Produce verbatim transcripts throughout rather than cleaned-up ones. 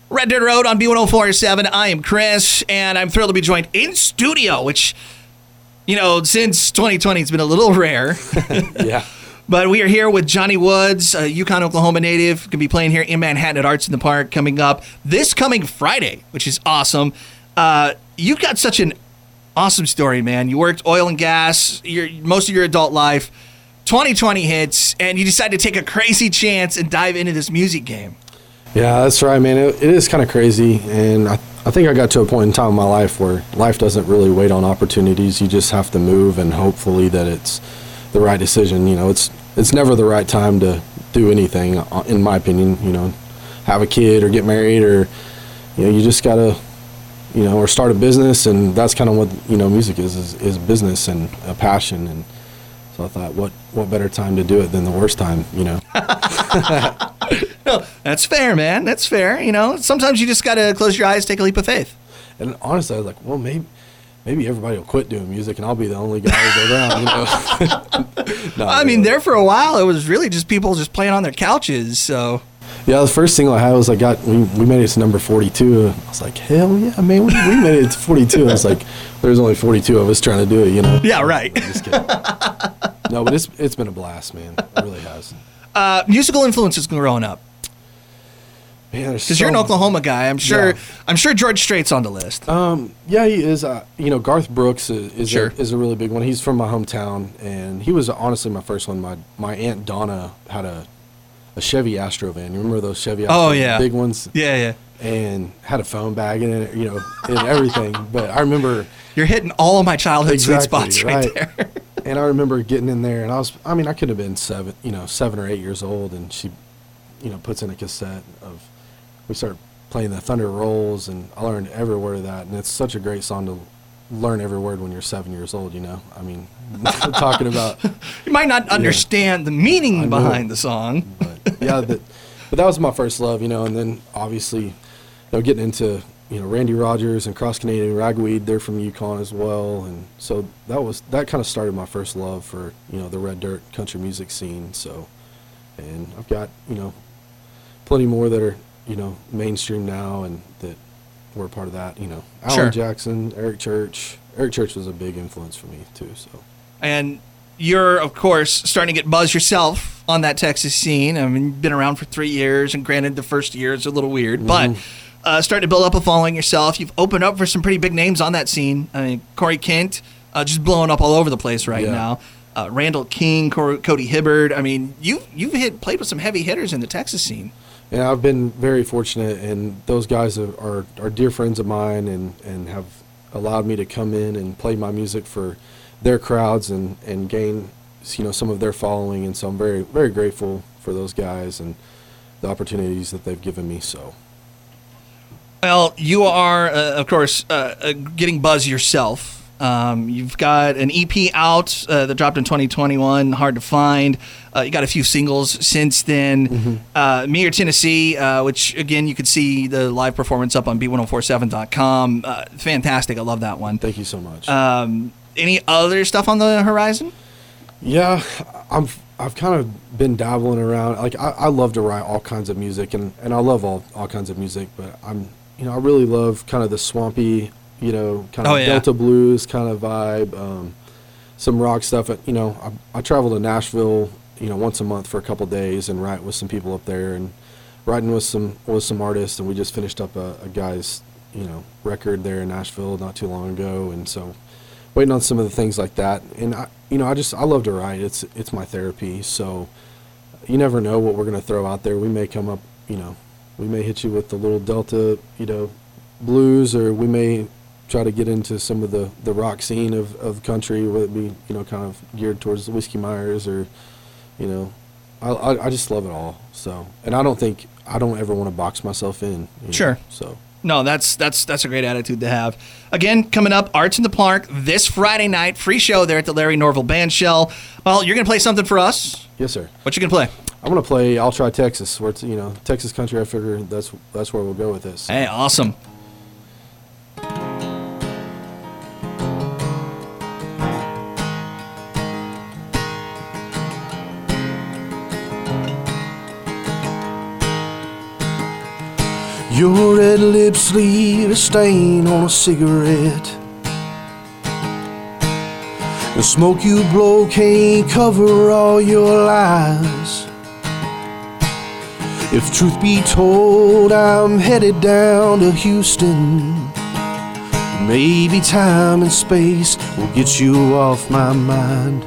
Red Dirt Road on B one oh four point seven. I am Chris, and I'm thrilled to be joined in studio, which, you know, since twenty twenty, it's been a little rare. Yeah. But we are here with Johnny Woods, a Yukon, Oklahoma native. Going to be playing here in Manhattan at Arts in the Park coming up this coming Friday, which is awesome. Uh, you've got such an awesome story, man. You worked oil and gas your, most of your adult life. twenty twenty hits, and you decided to take a crazy chance and dive into this music game. Yeah, that's right, man. It, it is kind of crazy, and I, I think I got to a point in time in my life where life doesn't really wait on opportunities. You just have to move, and hopefully that it's the right decision. You know, it's it's never the right time to do anything, in my opinion. You know, have a kid or get married, or you know, you just gotta, you know, or start a business, and that's kind of what, you know, music is is, is business and a passion. And so I thought, what what better time to do it than the worst time, you know? No, that's fair, man. That's fair. You know, sometimes you just got to close your eyes, take a leap of faith. And honestly, I was like, well, maybe maybe everybody will quit doing music, and I'll be the only guy who's around, you know? No, I mean, there for a while, it was really just people just playing on their couches, so... Yeah, the first single I had was I got we, we made it to number forty-two. I was like, hell yeah, man, we, we made it to forty-two. I was like, there's only forty-two of us trying to do it, you know? Yeah, right. I'm just kidding. No, but it's it's been a blast, man. It really has. Uh, musical influences growing up. Man, because so, you're an Oklahoma guy, I'm sure. Yeah. I'm sure George Strait's on the list. Um, yeah, he is. Uh, you know, Garth Brooks is is, sure. a, is a really big one. He's from my hometown, and he was honestly my first one. My my aunt Donna had a a Chevy Astro van. You remember those Chevy Astro oh, yeah. big ones? Yeah, yeah. And had a phone bag in it, you know, and everything. But I remember you're hitting all of my childhood exactly, sweet spots right, right there. And I remember getting in there, and I was, I mean, I could have been seven, you know, seven or eight years old, and she, you know, puts in a cassette of, we started playing the Thunder Rolls, and I learned every word of that, and it's such a great song to learn every word when you're seven years old, you know? I mean, talking about... You might not understand know, the meaning behind it, the song. But, yeah, that, but that was my first love, you know, and then obviously, you know, getting into... you know, Randy Rogers and Cross Canadian Ragweed, they're from Yukon as well. And so that was, that kind of started my first love for, you know, the Red Dirt country music scene. So, and I've got, you know, plenty more that are, you know, mainstream now and that were a part of that, you know. Alan sure. Jackson, Eric Church. Eric Church was a big influence for me too, so. And you're, of course, starting to get buzz yourself on that Texas scene. I mean, you've been around for three years, and granted, the first year is a little weird, mm-hmm. but... Uh, starting to build up a following yourself. You've opened up for some pretty big names on that scene. I mean, Corey Kent, uh, just blowing up all over the place right yeah. now. Uh, Randall King, Cor- Cody Hibbard. I mean, you you've hit played with some heavy hitters in the Texas scene. Yeah, I've been very fortunate, and those guys are, are, are dear friends of mine, and, and have allowed me to come in and play my music for their crowds and, and gain, you know, some of their following. And so I'm very very grateful for those guys and the opportunities that they've given me. So. Well, you are, uh, of course, uh, uh, getting buzz yourself. Um, you've got an E P out uh, that dropped in twenty twenty-one, hard to find. Uh, you got a few singles since then. Mm-hmm. Uh, Me or Tennessee, uh, which, again, you could see the live performance up on B one oh four seven dot com. Uh, fantastic. I love that one. Thank you so much. Um, any other stuff on the horizon? Yeah, I'm, I've kind of been dabbling around. Like, I, I love to write all kinds of music, and, and I love all, all kinds of music, but I'm... You know, I really love kind of the swampy, you know, kind of oh, yeah. Delta blues kind of vibe, um, some rock stuff. You know, I, I travel to Nashville, you know, once a month for a couple days and write with some people up there and writing with some with some artists. And we just finished up a, a guy's, you know, record there in Nashville not too long ago. And so waiting on some of the things like that. And, I, you know, I just, I love to write. It's, it's my therapy. So you never know what we're going to throw out there. We may come up, you know, we may hit you with the little Delta, you know, blues, or we may try to get into some of the, the rock scene of, of country, whether it be, you know, kind of geared towards the Whiskey Myers or, you know, I, I, I just love it all. So, and I don't think, I don't ever want to box myself in. You know, sure. So. No, that's that's that's a great attitude to have. Again, coming up, Arts in the Park this Friday night, free show there at the Larry Norville Band Shell. Well, you're going to play something for us? Yes, sir. What you going to play? I'm gonna play "I'll Try Texas," where it's, you know, Texas country. I figure that's that's where we'll go with this. Hey, awesome. You're red lips leave a stain on a cigarette. The smoke you blow can't cover all your lies. If truth be told, I'm headed down to Houston. Maybe time and space will get you off my mind.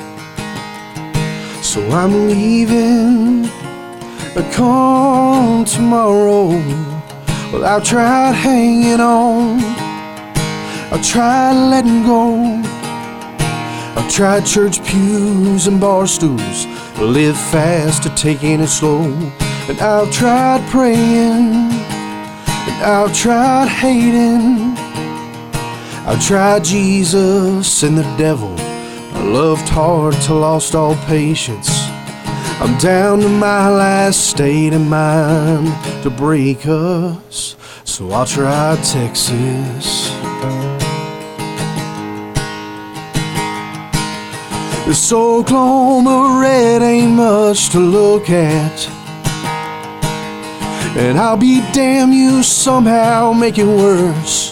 So I'm leaving, but come tomorrow. Well, I've tried hanging on, I've tried letting go. I've tried church pews and bar stools, live fast to taking it slow. And I've tried praying, and I've tried hating. I've tried Jesus and the devil, I loved hard till lost all patience. I'm down to my last state of mind to break us, so I'll try Texas. This Oklahoma red ain't much to look at, and I'll be damn you somehow make it worse.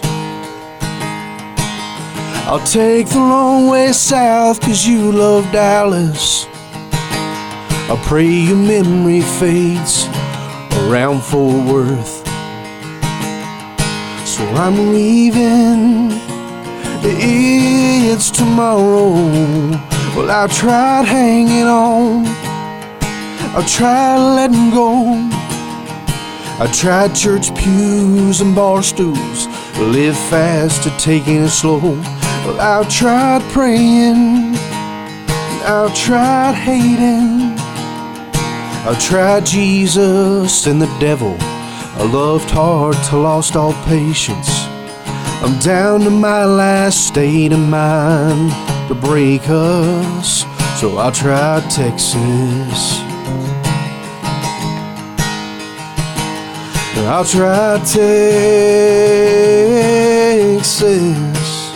I'll take the long way south cause you love Dallas. I pray your memory fades around Fort Worth. So I'm leaving, it's tomorrow. Well, I've tried hanging on, I've tried letting go. I tried church pews and bar stools, live fast to taking it slow. Well, I've tried praying, I've tried hating. I've tried Jesus and the devil, I loved hard till lost all patience. I'm down to my last state of mind to break us, so I'll try Texas. I'll try Texas.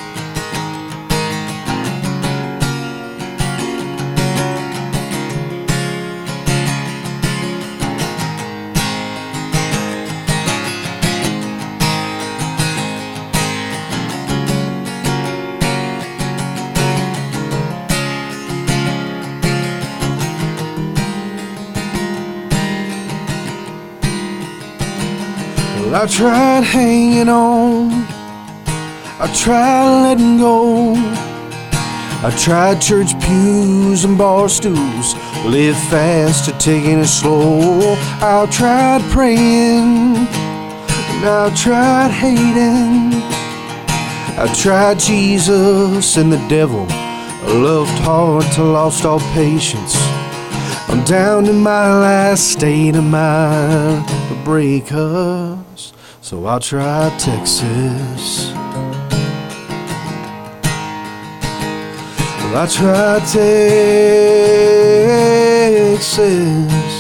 I tried hanging on, I tried letting go. I tried church pews and bar stools, live fast to taking it slow. I tried praying, and I tried hating. I tried Jesus and the devil, I loved hard till lost all patience. I'm down to my last state of mind to break us, so I'll try Texas. Well, I'll try Texas.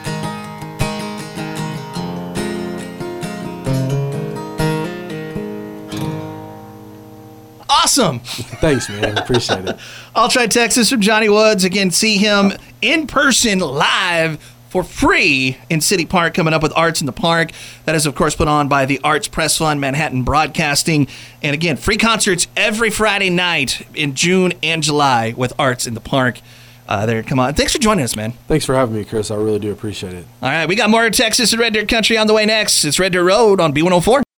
Awesome. Thanks, man. Appreciate it. I'll Try Texas from Johnny Woods. Again, see him in person live for free in City Park, coming up with Arts in the Park. That is, of course, put on by the Arts Press Fund, Manhattan Broadcasting. And again, free concerts every Friday night in June and July with Arts in the Park. Uh, there, come on. Thanks for joining us, man. Thanks for having me, Chris. I really do appreciate it. All right, we got more Texas and Red Dirt Country on the way next. It's Red Dirt Road on B one oh four.